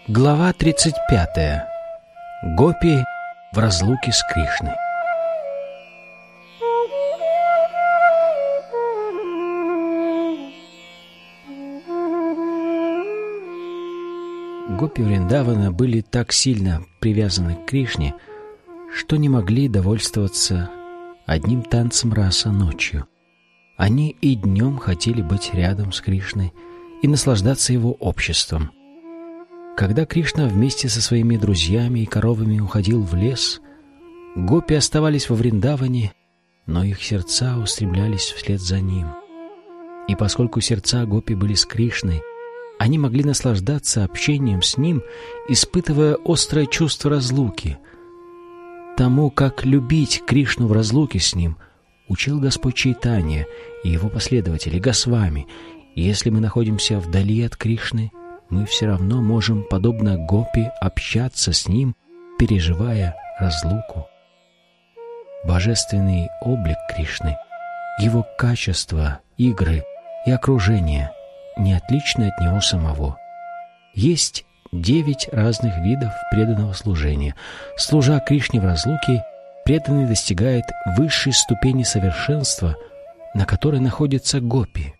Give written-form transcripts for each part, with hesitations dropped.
Глава 35. Гопи в разлуке с Кришной. Гопи Вриндавана были так сильно привязаны к Кришне, что не могли довольствоваться одним танцем раса ночью. Они и днем хотели быть рядом с Кришной и наслаждаться его обществом. Когда Кришна вместе со своими друзьями и коровами уходил в лес, гопи оставались во Вриндаване, но их сердца устремлялись вслед за ним. И поскольку сердца гопи были с Кришной, они могли наслаждаться общением с ним, испытывая острое чувство разлуки. Тому, как любить Кришну в разлуке с ним, учил Господь Чайтанья и его последователи Госвами. И если мы находимся вдали от Кришны, мы все равно можем, подобно гопи, общаться с ним, переживая разлуку. Божественный облик Кришны, его качество, игры и окружение не отличны от него самого. Есть 9 разных видов преданного служения. Служа Кришне в разлуке, преданный достигает высшей ступени совершенства, на которой находится гопи.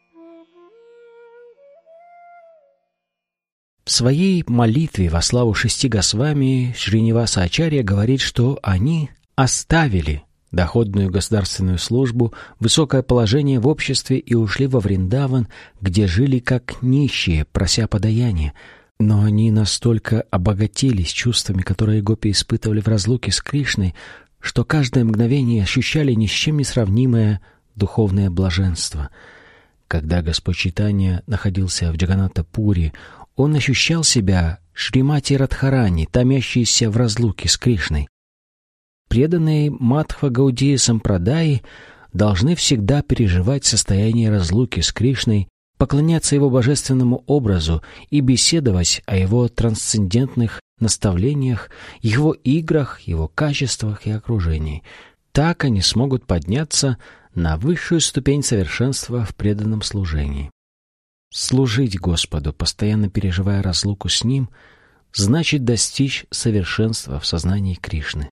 В своей молитве во славу 6 Госвами Шриниваса Ачарья говорит, что они оставили доходную государственную службу, высокое положение в обществе и ушли во Вриндаван, где жили как нищие, прося подаяния. Но они настолько обогатились чувствами, которые гопи испытывали в разлуке с Кришной, что каждое мгновение ощущали ни с чем не сравнимое духовное блаженство. Когда Господь Чайтанья находился в Джаганнатха-пури, он ощущал себя Шримати Радхарани, томящейся в разлуке с Кришной. Преданные Мадхва Гаудия Сампрадаи должны всегда переживать состояние разлуки с Кришной, поклоняться его божественному образу и беседовать о его трансцендентных наставлениях, его играх, его качествах и окружении. Так они смогут подняться на высшую ступень совершенства в преданном служении. Служить Господу, постоянно переживая разлуку с Ним, значит достичь совершенства в сознании Кришны.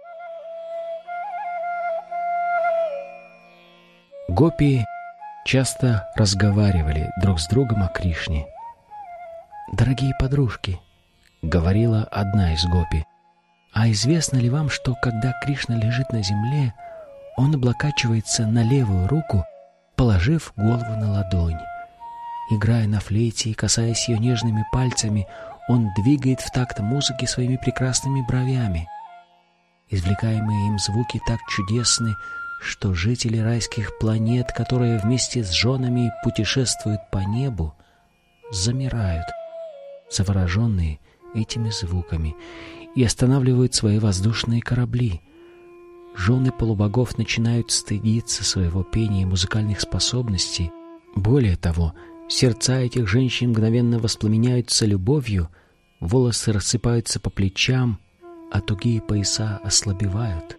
Гопи часто разговаривали друг с другом о Кришне. «Дорогие подружки», — говорила одна из гопи, «а известно ли вам, что когда Кришна лежит на земле, он облокачивается на левую руку, положив голову на ладонь? Играя на флейте и касаясь ее нежными пальцами, он двигает в такт музыки своими прекрасными бровями. Извлекаемые им звуки так чудесны, что жители райских планет, которые вместе с женами путешествуют по небу, замирают, завороженные этими звуками, и останавливают свои воздушные корабли. Жены полубогов начинают стыдиться своего пения и музыкальных способностей. Более того, сердца этих женщин мгновенно воспламеняются любовью, волосы рассыпаются по плечам, а тугие пояса ослабевают».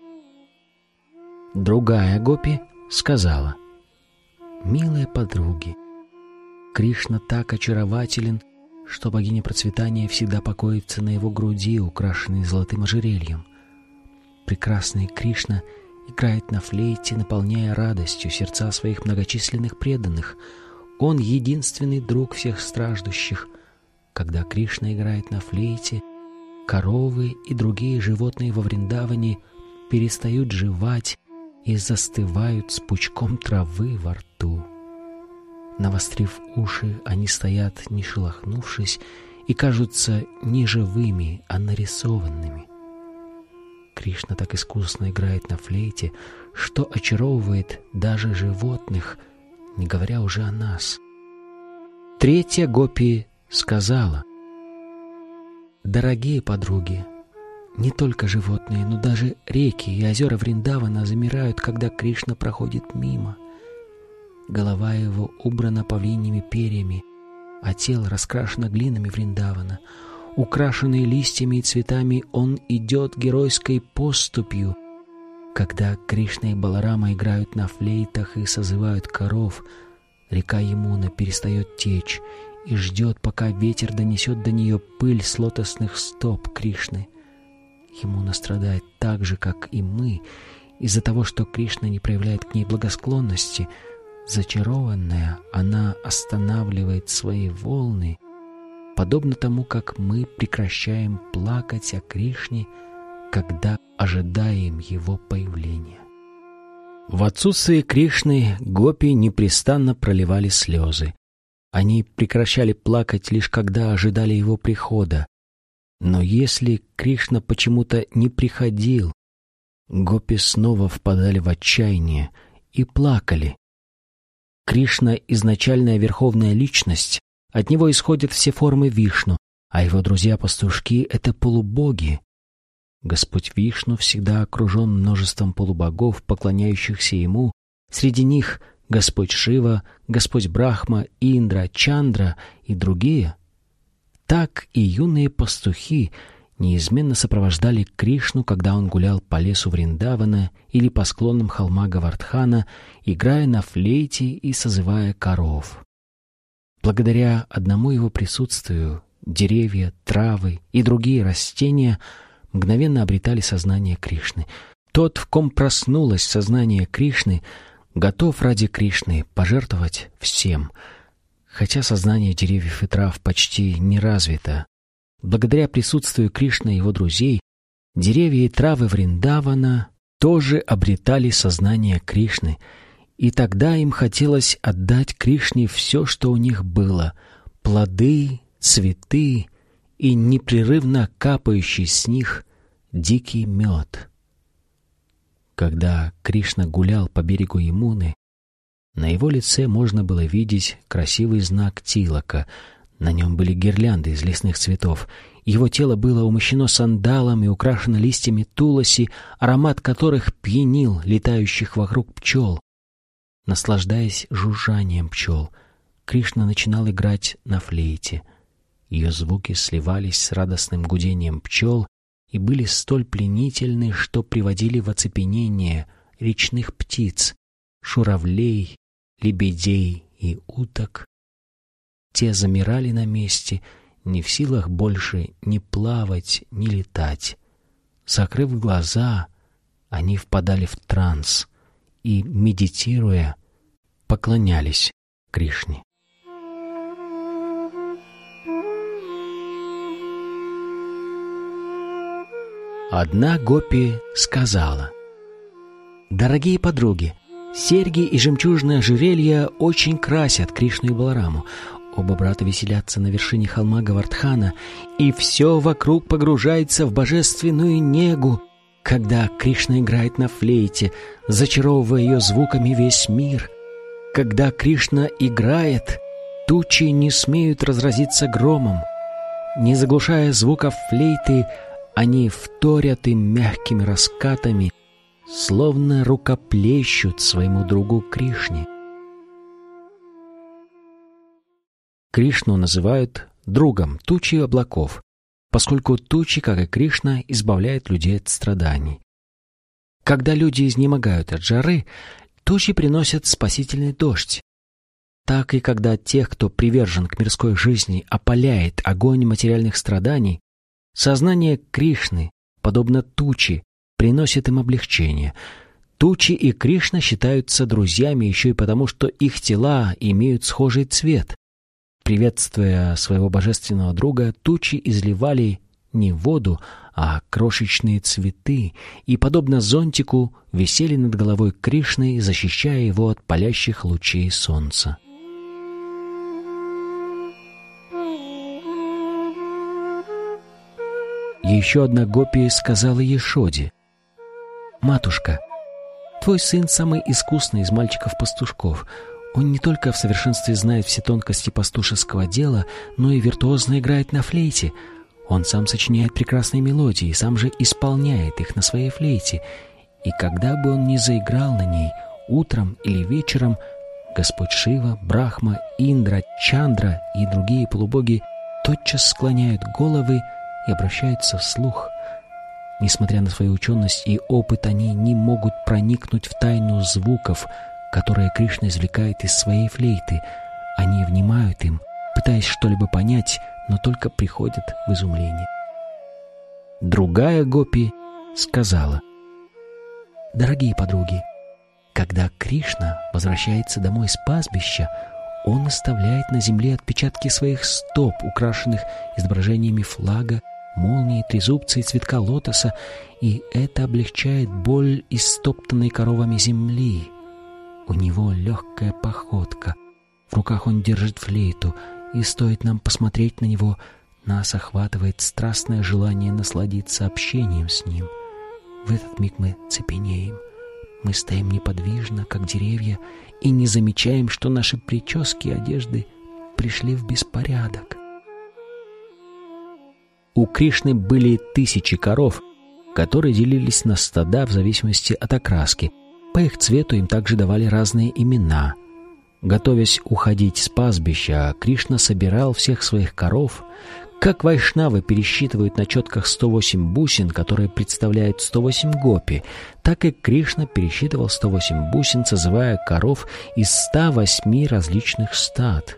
Другая гопи сказала: «Милые подруги, Кришна так очарователен, что богиня процветания всегда покоится на его груди, украшенной золотым ожерельем. Прекрасный Кришна играет на флейте, наполняя радостью сердца своих многочисленных преданных. Он единственный друг всех страждущих. Когда Кришна играет на флейте, коровы и другие животные во Вриндаване перестают жевать и застывают с пучком травы во рту. Навострив уши, они стоят, не шелохнувшись, и кажутся не живыми, а нарисованными. Кришна так искусно играет на флейте, что очаровывает даже животных, не говоря уже о нас». Третья гопи сказала: «Дорогие подруги, не только животные, но даже реки и озера Вриндавана замирают, когда Кришна проходит мимо. Голова его убрана павлиньими перьями, а тело раскрашено глинами Вриндавана. Украшенный листьями и цветами, он идет геройской поступью. Когда Кришна и Баларама играют на флейтах и созывают коров, река Ямуна перестает течь, и ждет, пока ветер донесет до нее пыль с лотосных стоп Кришны. Ямуна страдает так же, как и мы, из-за того, что Кришна не проявляет к ней благосклонности. Зачарованная, она останавливает свои волны, подобно тому, как мы прекращаем плакать о Кришне, когда ожидаем его появления. В отсутствие Кришны гопи непрестанно проливали слезы. Они прекращали плакать лишь когда ожидали его прихода. Но если Кришна почему-то не приходил, гопи снова впадали в отчаяние и плакали. Кришна — изначальная верховная личность, от него исходят все формы Вишну, а его друзья-пастушки — это полубоги. Господь Вишну всегда окружен множеством полубогов, поклоняющихся ему. Среди них Господь Шива, Господь Брахма, Индра, Чандра и другие. Так и юные пастухи неизменно сопровождали Кришну, когда он гулял по лесу Вриндавана или по склонам холма Говардхана, играя на флейте и созывая коров. Благодаря одному его присутствию деревья, травы и другие растения мгновенно обретали сознание Кришны. Тот, в ком проснулось сознание Кришны, готов ради Кришны пожертвовать всем, хотя сознание деревьев и трав почти не развито. Благодаря присутствию Кришны и его друзей, деревья и травы Вриндавана тоже обретали сознание Кришны, и тогда им хотелось отдать Кришне все, что у них было — плоды, цветы и непрерывно капающий с них дикий мед. Когда Кришна гулял по берегу Ямуны, на его лице можно было видеть красивый знак тилака. На нем были гирлянды из лесных цветов. Его тело было умощено сандалом и украшено листьями туласи, аромат которых пьянил летающих вокруг пчел. Наслаждаясь жужжанием пчел, Кришна начинал играть на флейте. Ее звуки сливались с радостным гудением пчел и были столь пленительны, что приводили в оцепенение речных птиц, журавлей, лебедей и уток. Те замирали на месте, не в силах больше ни плавать, ни летать. Закрыв глаза, они впадали в транс и, медитируя, поклонялись Кришне. Одна гопи сказала: «Дорогие подруги, серьги и жемчужное ожерелье очень красят Кришну и Балараму. Оба брата веселятся на вершине холма Говардхана, и все вокруг погружается в божественную негу, когда Кришна играет на флейте, зачаровывая ее звуками весь мир. Когда Кришна играет, тучи не смеют разразиться громом. Не заглушая звуков флейты, они вторят им мягкими раскатами, словно рукоплещут своему другу Кришне». Кришну называют другом тучи облаков, поскольку тучи, как и Кришна, избавляют людей от страданий. Когда люди изнемогают от жары, тучи приносят спасительный дождь. Так и когда тех, кто привержен к мирской жизни, опаляет огонь материальных страданий, сознание Кришны, подобно тучи, приносит им облегчение. Тучи и Кришна считаются друзьями еще и потому, что их тела имеют схожий цвет. Приветствуя своего божественного друга, тучи изливали не воду, а крошечные цветы, и, подобно зонтику, висели над головой Кришны, защищая его от палящих лучей солнца. Еще одна гопи сказала Яшоде: «Матушка, твой сын самый искусный из мальчиков-пастушков. Он не только в совершенстве знает все тонкости пастушеского дела, но и виртуозно играет на флейте. Он сам сочиняет прекрасные мелодии, сам же исполняет их на своей флейте. И когда бы он ни заиграл на ней, утром или вечером, Господь Шива, Брахма, Индра, Чандра и другие полубоги тотчас склоняют головы и обращаются вслух. Несмотря на свою ученость и опыт, они не могут проникнуть в тайну звуков, которые Кришна извлекает из своей флейты. Они внимают им, пытаясь что-либо понять, но только приходят в изумление. Другая гопи сказала: «Дорогие подруги, когда Кришна возвращается домой с пастбища, он оставляет на земле отпечатки своих стоп, украшенных изображениями флага, молнии, трезубца и цветка лотоса, и это облегчает боль истоптанной коровами земли. У него легкая походка, в руках он держит флейту, и стоит нам посмотреть на него, нас охватывает страстное желание насладиться общением с ним. В этот миг мы цепенеем. Мы стоим неподвижно, как деревья, и не замечаем, что наши прически и одежды пришли в беспорядок». У Кришны были 1000 коров, которые делились на стада в зависимости от окраски. По их цвету им также давали разные имена. Готовясь уходить с пастбища, Кришна собирал всех своих коров. Как вайшнавы пересчитывают на четках 108 бусин, которые представляют 108 гопи, так и Кришна пересчитывал 108 бусин, созывая коров из 108 различных стад.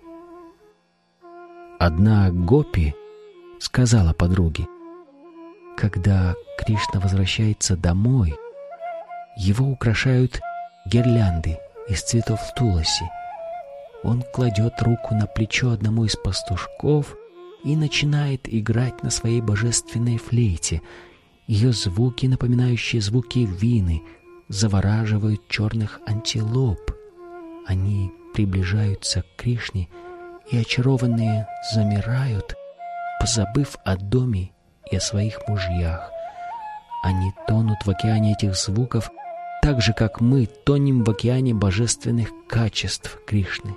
Одна гопи сказала подруге: «Когда Кришна возвращается домой, его украшают гирлянды из цветов туласи. Он кладет руку на плечо одному из пастушков и начинает играть на своей божественной флейте. Ее звуки, напоминающие звуки вины, завораживают черных антилоп. Они приближаются к Кришне, и очарованные замирают, позабыв о доме и о своих мужьях. Они тонут в океане этих звуков, так же, как мы тонем в океане божественных качеств Кришны».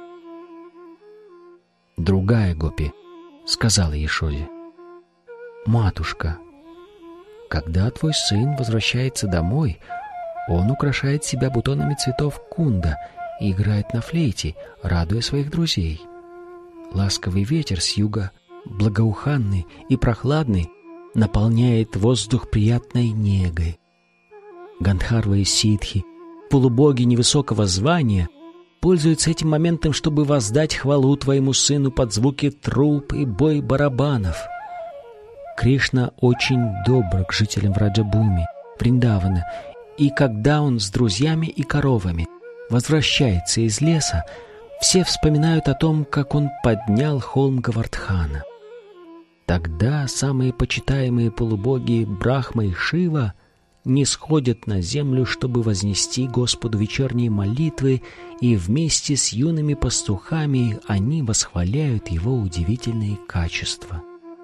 Другая гопи сказала Яшоде: «Матушка, когда твой сын возвращается домой, он украшает себя бутонами цветов кунда и играет на флейте, радуя своих друзей. Ласковый ветер с юга, благоуханный и прохладный, наполняет воздух приятной негой. Гандхарвы и ситхи, полубоги невысокого звания, пользуются этим моментом, чтобы воздать хвалу твоему сыну под звуки труб и бой барабанов. Кришна очень добр к жителям Враджабхуми, Вриндавана, и когда он с друзьями и коровами возвращается из леса, все вспоминают о том, как он поднял холм Гавардхана. Тогда самые почитаемые полубоги Брахма и Шива не сходят на землю, чтобы вознести Господу вечерние молитвы, и вместе с юными пастухами они восхваляют Его удивительные качества.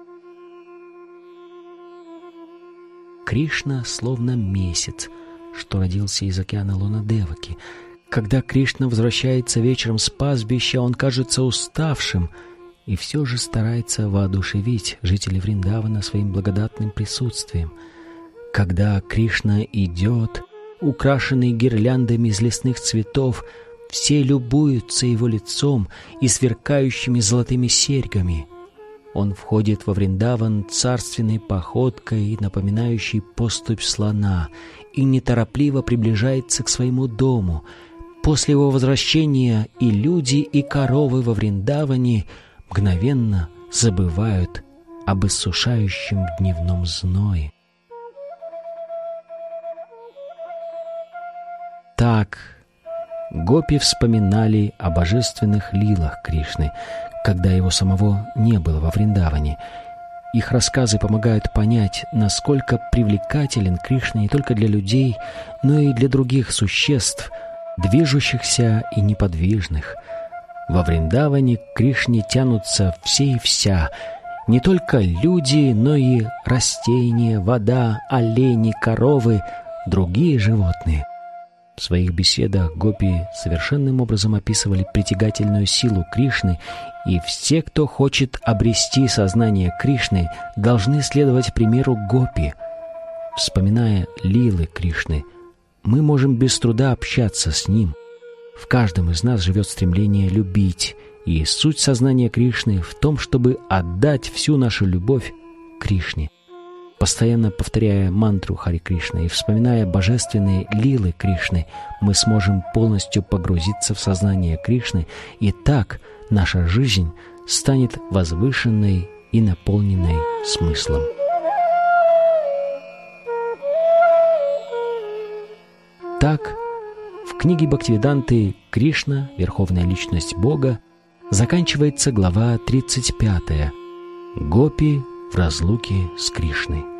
Кришна словно месяц, что родился из океана Лунадеваки. Когда Кришна возвращается вечером с пастбища, он кажется уставшим и все же старается воодушевить жителей Вриндавана своим благодатным присутствием. Когда Кришна идет, украшенный гирляндами из лесных цветов, все любуются его лицом и сверкающими золотыми серьгами. Он входит во Вриндаван царственной походкой, напоминающей поступь слона, и неторопливо приближается к своему дому. После его возвращения и люди, и коровы во Вриндаване мгновенно забывают об иссушающем дневном зное. Так гопи вспоминали о божественных лилах Кришны, когда его самого не было во Вриндаване. Их рассказы помогают понять, насколько привлекателен Кришна не только для людей, но и для других существ, движущихся и неподвижных. Во Вриндаване к Кришне тянутся все и вся, не только люди, но и растения, вода, олени, коровы, другие животные. В своих беседах гопи совершенным образом описывали притягательную силу Кришны, и все, кто хочет обрести сознание Кришны, должны следовать примеру гопи. Вспоминая лилы Кришны, мы можем без труда общаться с Ним. В каждом из нас живет стремление любить, и суть сознания Кришны в том, чтобы отдать всю нашу любовь Кришне. Постоянно повторяя мантру Хари Кришна и вспоминая божественные лилы Кришны, мы сможем полностью погрузиться в сознание Кришны, и так наша жизнь станет возвышенной и наполненной смыслом. Так, в книге Бхактивиданты «Кришна. Верховная личность Бога» заканчивается глава 35 «Гопи в разлуке с Кришной».